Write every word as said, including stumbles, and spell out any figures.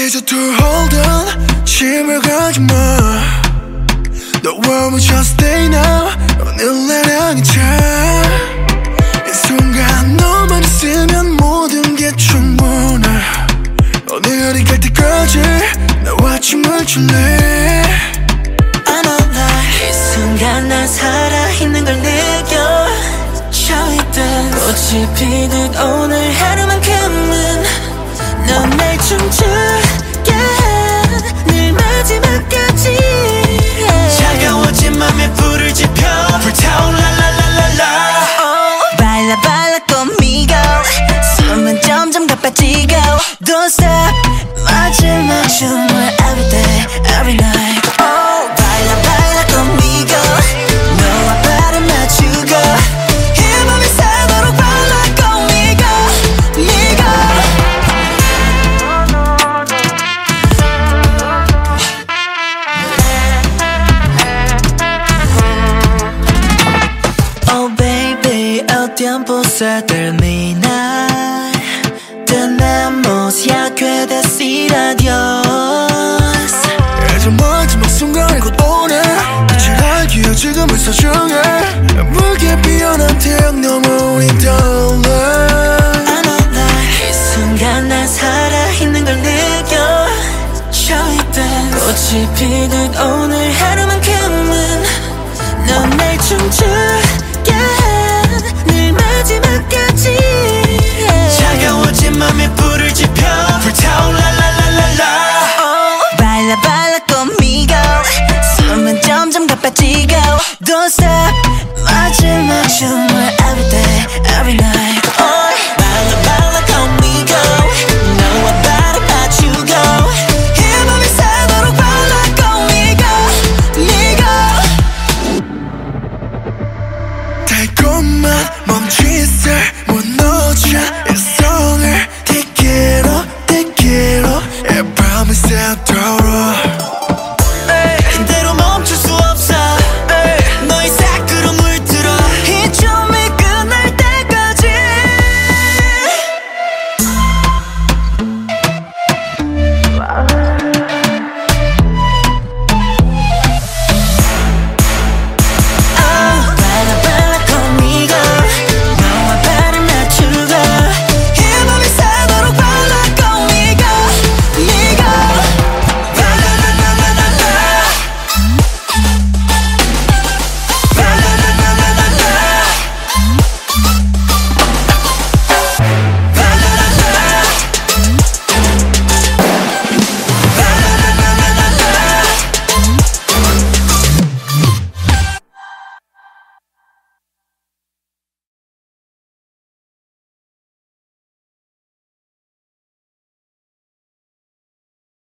이제 to hold on 침을 가지마 너와 we just stay now 오늘 나랑 차 이 순간 너만 있으면 모든 게 충분해 오늘이 갈 때까지 나와 춤을 출래 I'm alive 이 순간 난 살아있는 걸 느껴 저있던 꽃이 피듯 오늘 하루만큼은 넌 날 춤추게 늘 마지막까지 yeah. 차가워진 맘에 불을 지펴 불타올라 라라라라 oh, 발라 발라 conmigo 숨은 점점 가빠지고 Don't stop 마지막 춤을 every day every night oh, 발라 발라 conmigo 너와 발을 맞추고 이 맘이 새도록 발라 conmigo 미고 Oh baby el tiempo se termina tenemos ya que decir adiós 이제 마지막 순간이 곧 오네 끝을 알기에 지금을 소중해 무게 피어난 태양 너머 우린 떠올라 I'm alive 이 순간 난 살아있는 걸 느껴 저있던 꽃이 피듯 오늘 하루만큼은 넌 날 춤추게 늘 마지막까지 yeah. 차가워진 맘에 불을 지펴 불타올라 라라라라 oh, 발라 발라 conmigo 숨은 점점 가빠지고 Don't stop 마지막 춤을 every day every night